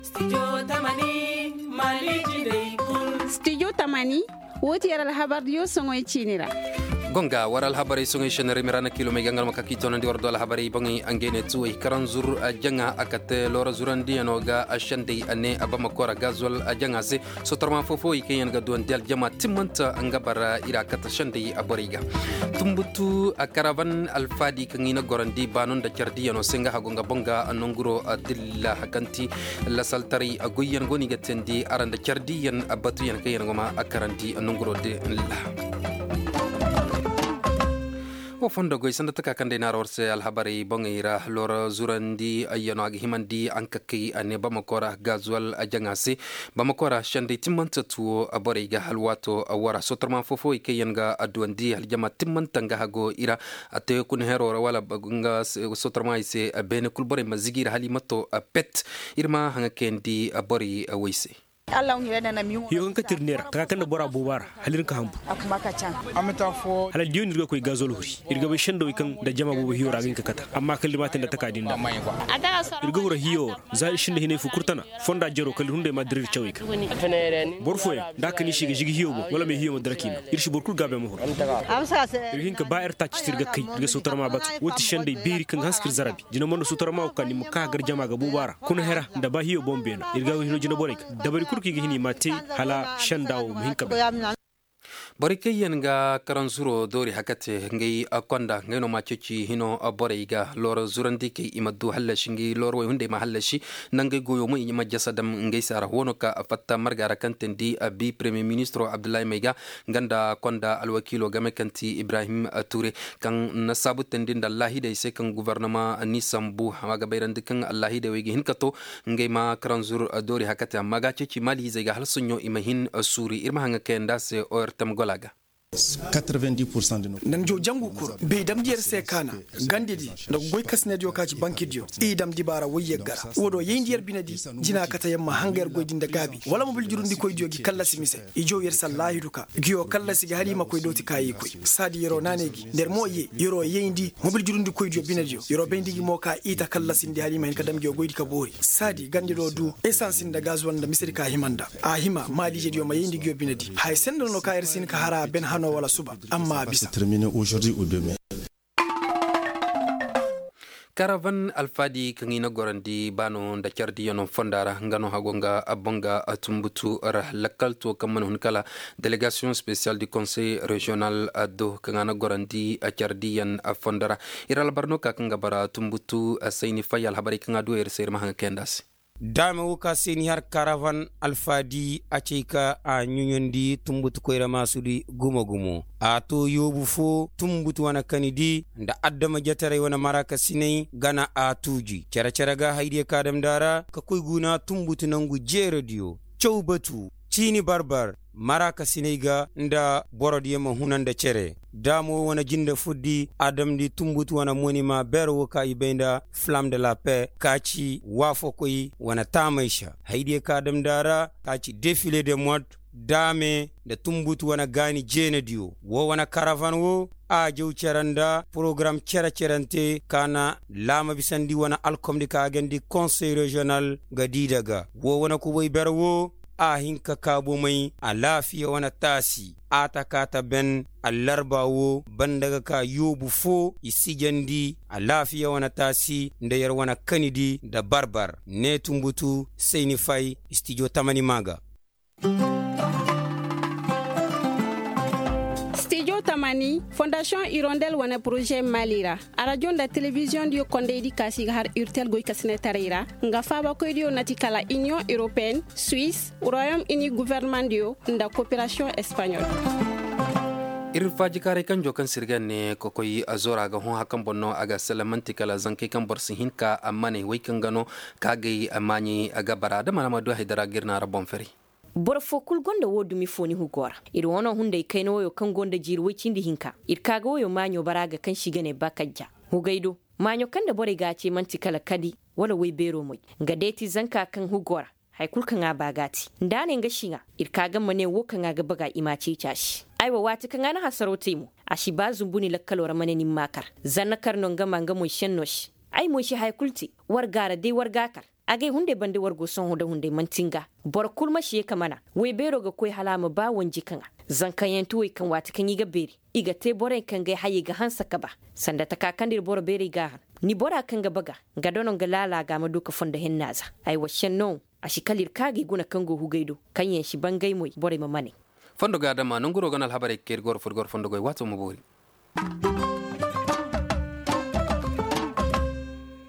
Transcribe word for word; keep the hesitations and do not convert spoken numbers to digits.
Studio Tamani Maliji Day Kun. Studio Tamani woti yara habar yo songo chinira. gonga waral habari sungi shenari mirana kilo megangal makakito nandi wardo al habari bangi angene tu karan zur janga akate lora zurandi anoga ashandi ane abama kora gazwal janga se sotarma fofo ikeyan gadon dial jama timanta angabara ira kata shandi aboriga tumbutu karavan alfadi kangina gorandi banon da chardi ano senga hagonga bonga anonguro adilla hakanti la saltari agoyen goni gatendi aranda chardi yan abatu yan kayan goma akaranti anonguro de la o fondo goy sanda taka kande na rorse al habari bongira lor zurandi ayano ag himandi ankaki ane bamakora gazwal ajangasi bamakora shande timanta tu aboriga halwato awara sotorma fofo ikeyanga adwandi aljama timanta nga hago ira ate kun hero wala bagunga sotorma ise bene kulbore mazigira halimato pet irma hanga kendi abori awise Allah ngi dana mi yo kan tirnera ta kan bora bubara halin ka hambu akuma ka can amata fo halal dion irga koy gazol huri irga be shendo kan da jama bubu hiyo ragin ka kata amma kalimatin da takadin da irga wura hiyo za shin hine fu kurtana fonda jero kal hunde madrir chawik borfo da kan shi ga jigi hiyo wala me hiyo madrakina irshi borkul gabe mo hur amsa se irgin ka ba er tach tirga kai irga sotar ma bat woti shende biri kan haskir zarabi jina mondo sotar ma kan ni muka gar jama ga bubara kun hera da ba hiyo bombe na irga hiyo jina borek da bari kurki gihini mate hala shandaw muhinka borike yenga karansuro dori hakate ngai akonda ngeno machechi hino aboriga lor zurandi ke imadu halashingi lor way hunde mahallashi nangai goyo mu inyama jasadam ngai sara wono ka fatta margara kantendi abi premier ministre Abdoulaye Mega ganda konda alwakilo game kanti Ibrahim Touré kan nasabu tendinda Allah dai se kan gouvernement ni sambu maga bayrandi kan Allah dai wegi hinkato ngai ma karansuro dori hakate maga chechi mali zega halsunyo imahin suri irma hanga kenda se ortam golaga quatre-vingt-dix pour cent de nos nan jo jangu kur be dam dier se kana gandidi da goy kasne dio kaci banki dio e dam dibara woyye gara wodo yendier binadi jina kata yamma hangar goydin da gabi wala mo bil jurundi koy diogi kala simise e jo yer sallahi duka giyo kala sigi halima koy doti kayi koy sadi yero nanegi der moye yero yendi mo bil jurundi koy dio binadio yero bendigi mo ka ita kala sindi halima en kadam giyo goydi ka bori sadi gandi do du essence da gazwan da misri ka himanda a hima mali je dio ma yendi giyo binadi hay sendo no ka ersin ka hara ben no wala suba amma bisa terminer aujourd'hui ou demain. Caravan alfadi kangina gorandi bano da chardi yono fondara ngano hagonga abonga atumbutu ra lakalto kamman hunkala délégation spéciale du conseil régional ado kangana gorandi a chardi yan fondara iral barno ka kanga bara tumbutu sayni fayal habari kanga do er ser mahanga kendas dame wuka seni har caravan alfadi a cika a nyunyondi tumbutu koyra masudi gumo gumo a to yobu fo tumbutu wana kanidi da addama jatare wana maraka sinai gana a tuji cara cara ga haide kadam dara ka koy guna tumbutu nangu jeradio chowbatu chini barbar maraka sinaiga nda borodi yema hunanda cere damo wana jinda fuddi adam di tumbutu wana monima bero ka ibenda flamme de la paix kachi wafo koyi wana tamaisha haidi ka adam dara kachi défilé de mode dame da tumbutu wana gani jenedio wo wana caravan wo a jew ceranda programme cera cerante kana lama bisandi wana alkomdi ka gandi conseil régional gadidaga wo wana ko boy bero wo a hinka kabo mai a lafiya wana tasi a takata ben a larbawo bandaga ka yobu fo isijandi a lafiya wana tasi ndayar wana kanidi da barbar ne tumbutu sai ni fai studio tamani maga Studio Tamani, Fondation Hirondelle wana projet Malira. A radio la télévision dio konde di kasi har urtel goy kasne tarira. Nga faba ko dio natikala Union Européenne, Suisse, Royaume-Uni gouvernement dio nda coopération espagnole. irfaji kare kan jokan sirgane kokoyi azora ga hon hakan bonno aga salamanti kala zanke kan borsin hinka amane wai kan gano kage amani aga barada manama do haidara girna rabon feri borfo kul gonda wodumi foni hugora ir wono hunde kayno yo kan gonda jirwe cindi hinka ir kaga woyo manyo baraga kan shigane bakajja hugaido manyo kanda bore gace manti kala kadi wala wai bero moy ngadeti zanka kan hugora hay kul kan abagati ndane ngashinga ir kaga mane wo kan aga baga imace chashi aiwa wata kan ana hasarote mu ashi bazumbuni lakkalora mane nim makar zanna karno ngama ngamo shennosh ai mo shi hay kulti war gara dai war gakar age hunde bande wargo son hoda hunde mantinga bor kulma shi kamana we bero ga koy halama ba wanji kan zankayen tuwe kan wata kan yiga beri iga te bore kan ga hayi ga hansa kaba sanda ta kakandir bor beri ga ni bora kan ga baga ga donon ga lala ga maduka fonda hennaza ai washen no a shikalir kage guna kango hugaido kan yen shi bangai moy bore mamane fondo ga dama nunguro ganal habare ker gor fur gor fondo goy wato mo bori